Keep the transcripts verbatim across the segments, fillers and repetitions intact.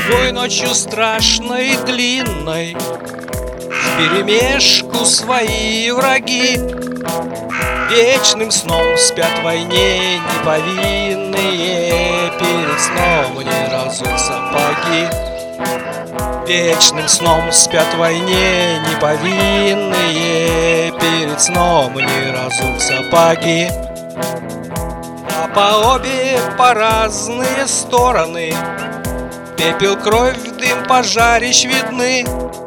Той ночью страшной и длинной вперемешку свои враги вечным сном спят в войне неповинные, перед сном не разут сапоги. Вечным сном спят в войне неповинные, перед сном не разут сапоги. А по обе, по разные стороны пепел, кровь, дым пожарищ видны.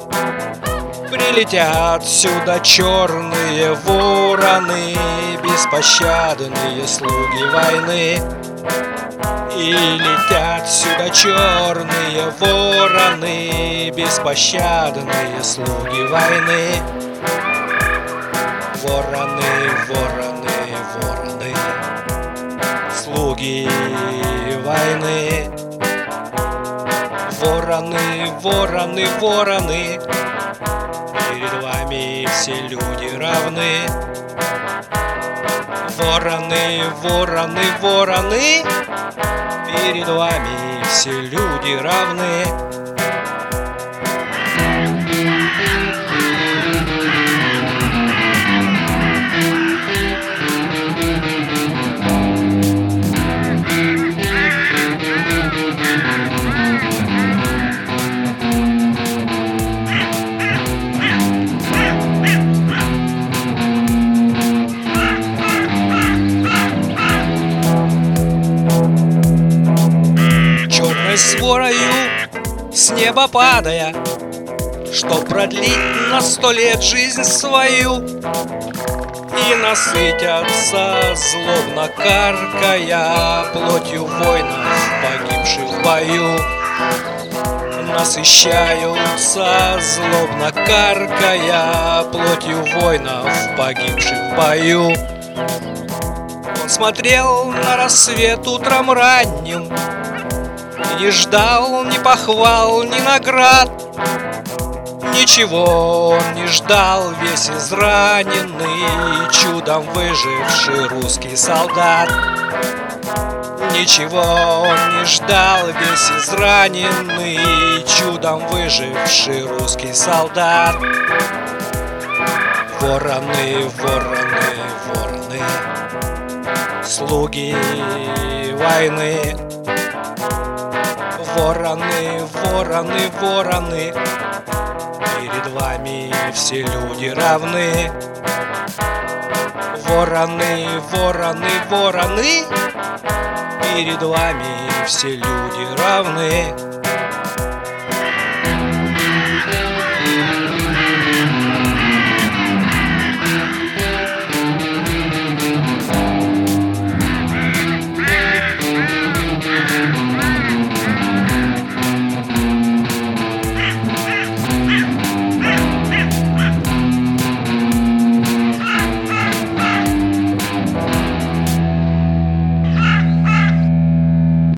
Прилетят сюда черные вороны, беспощадные слуги войны. И летят сюда черные вороны, беспощадные слуги войны. Вороны, вороны, вороны, слуги войны. Вороны, вороны, вороны, перед вами все люди равны. Вороны, вороны, вороны, перед вами все люди равны. Сворою с неба падая, чтоб продлить на сто лет жизнь свою, и насытятся, злобно каркая, плотью воинов, погибших в бою. Насыщаются, злобно каркая, плотью воинов, погибших в бою. Он смотрел на рассвет утром ранним и не ждал ни похвал, ни наград. Ничего он не ждал, весь израненный, чудом выживший русский солдат. Ничего он не ждал, весь израненный, чудом выживший русский солдат. Вороны, вороны, вороны, слуги войны. Вороны, вороны, вороны, перед вами все люди равны. Вороны, вороны, вороны, перед вами все люди равны.